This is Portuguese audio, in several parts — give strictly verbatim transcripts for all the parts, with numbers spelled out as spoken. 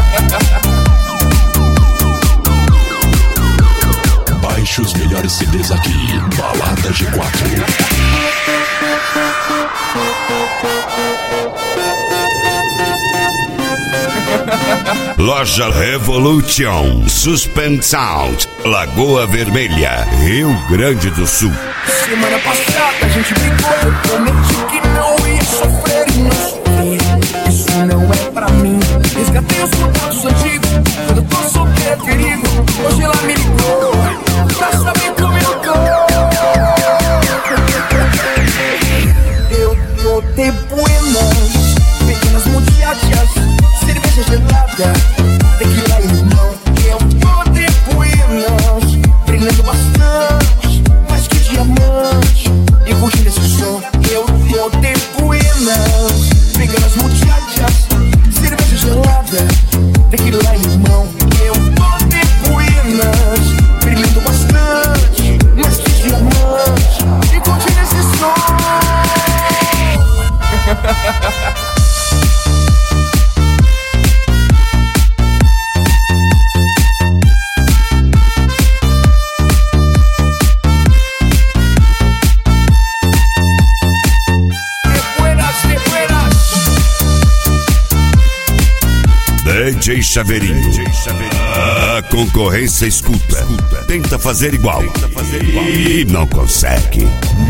Baixe os melhores C Ds aqui, Balada G quatro. Loja Revolution, Suspend Sound, Lagoa Vermelha, Rio Grande do Sul. Semana passada a gente brigou, eu prometi que não ia sofrer e não sofri. Isso não é pra mim. Resgatei os contatos antigos, quando eu tô solteiro é perigo. Hoje ela me ligou pra saber como eu tô. Eu tô de buenas, pequenas muchachas, cerveja gelada, tequila e limão. Eu tô de buenas, brilhando bastante, mais que diamante, e curtindo esse som. Eu tô de buenas, pequenas muchachas, cerveja gelada, tequila e limão. Eu tô de buenas, brilhando bastante, mais que diamante, e curtindo esse som. D J Chaveirinho. A concorrência escuta. Tenta fazer igual. E não consegue.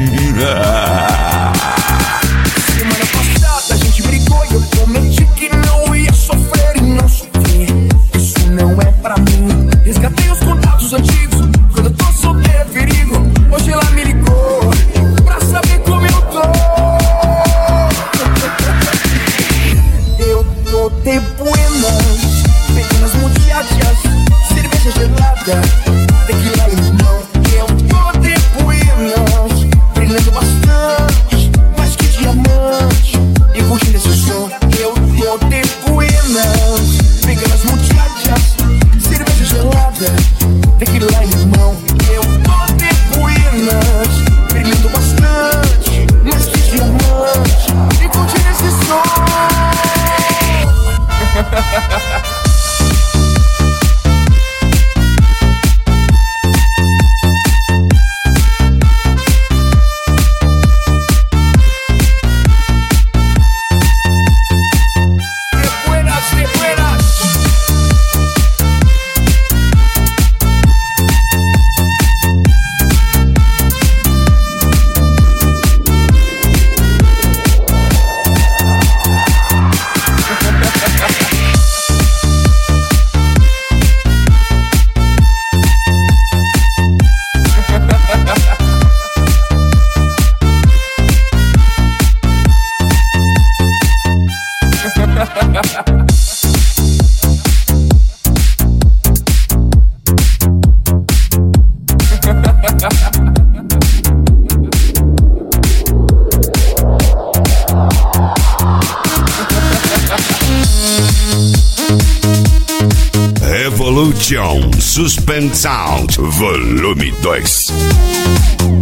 Semana passada a gente brigou e eu prometi que não ia sofrer e não sofri. Isso não é pra mim. Resgatei os contatos antigos, quando eu tô solteiro é perigo. Hoje ela me ligou pra saber como eu tô. Eu tô de buenas, pequenas muchachas, cerveja gelada, tequila e limão. Eu tô de buenas, brilhando bastante, mais que diamante, e curtindo esse som. Eu tô de buenas, pequenas muchachas, cerveja gelada, tequila e limão. Eu tô de buenas, brilhando bastante, mais que diamante, e curtindo esse som. Revolution, Suspend Sound, volume dois.